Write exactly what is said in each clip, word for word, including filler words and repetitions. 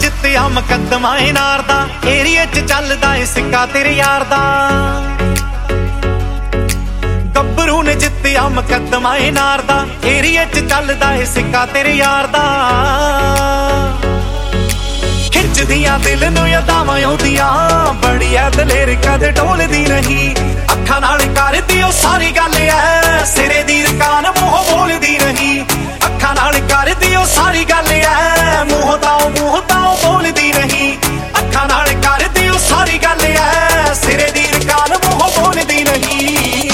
ਜਿੱਤਿਆ ਮੁਕੱਦਮਾ ਏ ਨਾਰ ਦਾ, ਏਰੀਏ ਚ ਚੱਲਦਾ ਏ ਸਿੱਕਾ ਤੇਰੇ ਯਾਰ ਦਾ। ਗੱਭਰੂ ਨੇ ਜਿੱਤਿਆ ਮੁਕੱਦਮਾ ਏ ਨਾਰ ਦਾ, ਏਰੀਏ ਚ ਚੱਲਦਾ ਏ ਸਿੱਕਾ ਤੇਰੇ ਯਾਰ ਦਾ। ਖਿੱਚਦੀਆਂ ਦਿਲ ਨੂੰ ਯਾਦਾਂ ਆਉਂਦੀਆਂ, ਬੜੀ ਐ ਦਲੇਰ ਕਦੇ ਢੋਲਦੀ ਨਹੀਂ। ਅੱਖਾਂ ਨਾਲ ਕਰਦੀ ਉਹ ਸਾਰੀ ਗੱਲ ਐ, ਸਿਰੇ ਦੀ ਰਕਾਨ ਮੂੰਹ ਬੋਲਦੀ ਨਹੀਂ। ਅੱਖਾਂ ਨਾਲ ਕਰਦੀ ਉਹ ਸਾਰੀ ਗੱਲ ਐ, ਮੂੰਹ ਤਾਂ ਮੂੰਹ ਤਾਂ ਬੋਲਦੀ ਨਹੀਂ। ਅੱਖਾਂ ਨਾਲ ਕਰਦੀ ਉਹ ਸਾਰੀ ਗੱਲ ਐ, ਸਿਰੇ ਦੀ ਰਕਾਨ ਮੂੰਹ ਬੋਲਦੀ ਨਹੀਂ।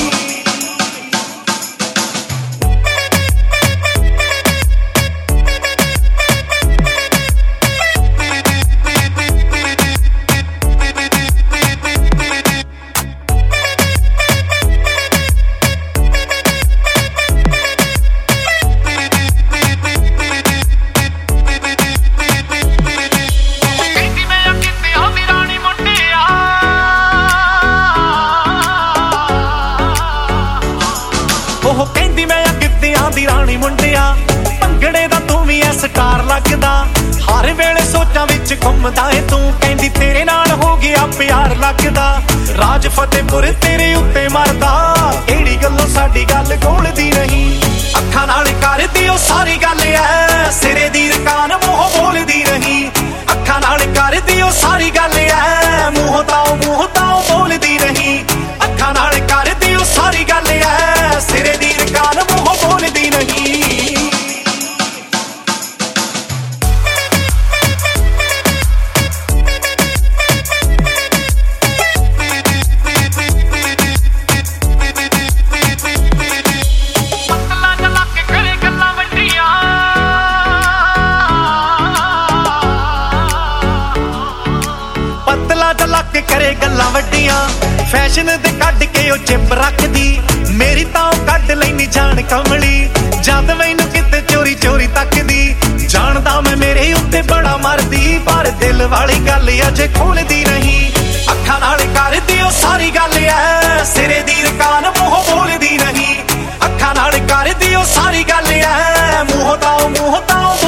ਉਹ ਕਹਿੰਦੀ ਮੈਂ ਆ ਗਿੱਧਿਆਂ ਦੀ ਰਾਣੀ ਮੁੰਡਿਆ, ਭੰਗੜੇ ਦਾ ਤੂੰ ਵੀ ਐ ਸਟਾਰ ਲੱਗਦਾ। ਹਰ ਵੇਲੇ ਸੋਚਾਂ ਵਿੱਚ ਘੁੰਮਦਾ ਏ ਤੂੰ, ਕਹਿੰਦੀ ਤੇਰੇ ਨਾਲ ਹੋ ਗਿਆ ਪਿਆਰ ਲੱਗਦਾ। ਰਾਜ ਫਤਿਹਪੁਰ ਤੇਰੇ ਉੱਤੇ ਮਰਦਾ, ਕਿਹੜੀ ਗੱਲੋਂ ਸਾਡੀ ਗੱਲ ਗੋਲਦੀ ਨਹੀਂ। ਅੱਖਾਂ ਨਾਲ ਕਰਦੀ ਉਹ ਸਾਰੀ ਗੱਲ ਐ, ਸਿਰੇ ਦੀ ਰਕਾਨ ਮੂੰਹ ਬੋਲਦੀ ਨਹੀਂ। ਅੱਖਾਂ ਨਾਲ ਕਰਦੀ ਉਹ ਸਾਰੀ ਗੱਲ ਐ, ਮੂੰਹ ਤਾਂ ਮੂੰਹ ਤਾਂ ਬੋਲਦੀ ਨਹੀਂ। ਅੱਖਾਂ ਨਾਲ ਕਰਦੀ ਉਹ ਸਾਰੀ ਗੱਲ ਐ, ਸਿਰੇ ਦੀ ਰਕਾਨ ਮੂੰਹ ਬੋਲਦੀ ਨਹੀਂ। ਪਤਲਾ ਜਿਹਾ ਲੱਕ ਕਰੇ ਗੱਲਾਂ ਵੱਡੀਆਂ, ਫੈਸ਼ਨ ਦੇ ਕੱਢ ਕੇ ਉਹ ਚਿੱਪ ਰੱਖਦੀ। ਮੇਰੀ ਤਾਂ ਉਹ ਕੱਢ ਲੈਨੀ ਜਾਣ ਕਮਲੀ, ਜਦ ਮੈਨੂੰ ਕਿਤੇ ਚੋਰੀ ਚੋਰੀ ਤੱਕਦੀ। ਜਾਣਦਾ ਮੈਂ ਮੇਰੇ ਉੱਤੇ ਬੜਾ ਮਰਦੀ, ਪਰ ਦਿਲ ਵਾਲੀ ਗੱਲ ਅਜੇ ਖੋਲਦੀ ਨਹੀਂ। ਅੱਖਾਂ ਨਾਲ ਕਰਦੀ ਉਹ ਸਾਰੀ ਗੱਲ ਐ, ਸਿਰੇ ਦੀ ਰਕਾਨ ਮੂੰਹ ਬੋਲਦੀ ਨਹੀਂ। ਅੱਖਾਂ ਨਾਲ ਕਰਦੀ ਉਹ ਸਾਰੀ ਗੱਲ ਐ, ਮੂੰਹ ਤਾਂ ਮੂੰਹ ਤਾਂ